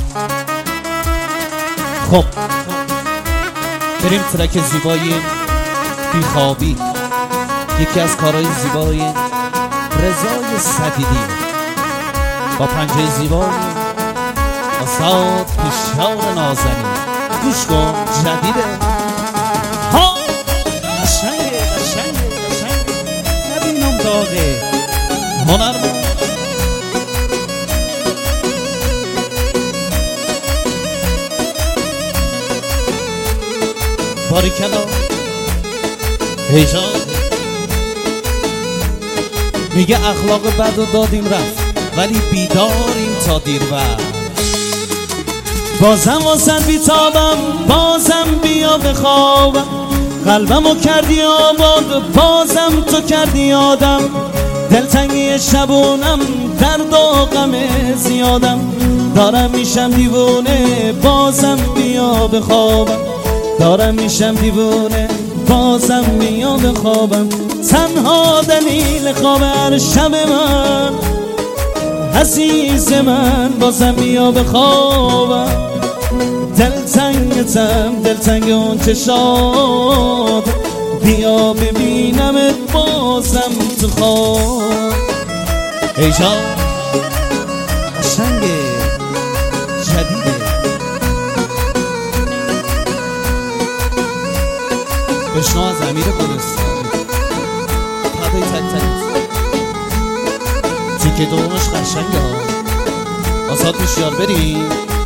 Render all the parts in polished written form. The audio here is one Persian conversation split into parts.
خب بریم ترک زیبای بیخوابی، یکی از کارهای زیبای رضای صدیدی با پنجه زیبای استاد پیشیار نازنین. گوش کن جدیده ها، قشنگه نبینم داغه هنرمند. باریکلا هیجان میگه اخلاق بد و دادیم رفت ولی بیداریم تا دیر وقت. بازم واسن بیتابم، بازم بیا بخوابم، قلبمو کردی آباد، بازم تو کردی آدم. دلتنگی شبونم، درد و غم زیادم، دارم میشم دیوونه، بازم بیا بخوابم، دارم میشم دیوونه، بازم بیا بخوابم. تنها دلیل خواب هر شب من، عزیز من، بازم بیا بخوابم. دلتنگ اون چشات، بیا ببینمت بازم تو خواب. ای جان قشنگه جدیده، بشنو از امیر گلستانی. پدای تک تیکه دومش قشنگه ها. آساد میشیار بریم.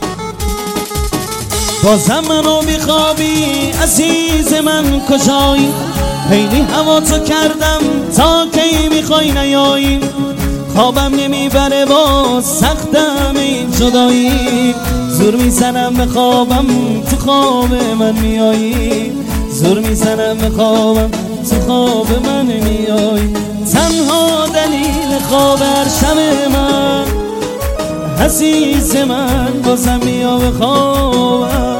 بازم منو میخوابی عزیز من، کجایی؟ خیلی هوا تو کردم تا کی میخوای نیایی؟ خوابم نمیبره با سختم این جدایی، زور میزنم به خوابم تو خواب من میایی، زور میزنم به خوابم تو خواب من میایی. تنها دلیل خواب هر شب من، عزیز من، بازم بیا بخوابم.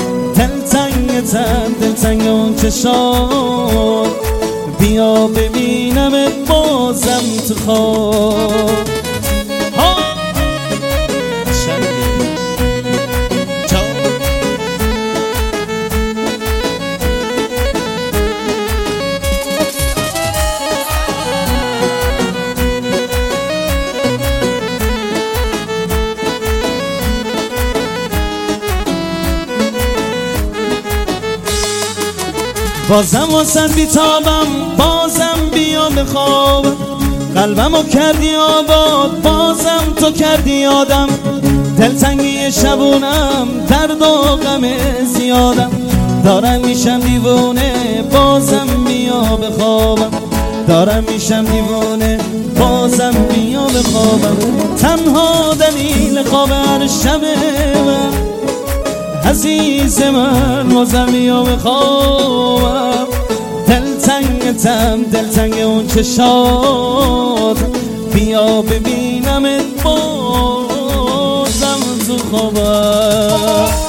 دلتنگ اون چشات، بیا ببینمت بازم تو خواب. بازم واسن بیتابم، بازم بیا بخوابم، قلبمو کردی آباد، بازم تو کردی آدم. دلتنگی شبونم، درد و غم زیادم، دارم میشم دیوونه، بازم بیا بخوابم، دارم میشم دیوونه، بازم بیا بخوابم. تنها دلیل خواب هر شب من، عزیز من، بازم بیا بخوابم. دلتنگ اون چشات، بیا ببینمت بازم تو خوابم.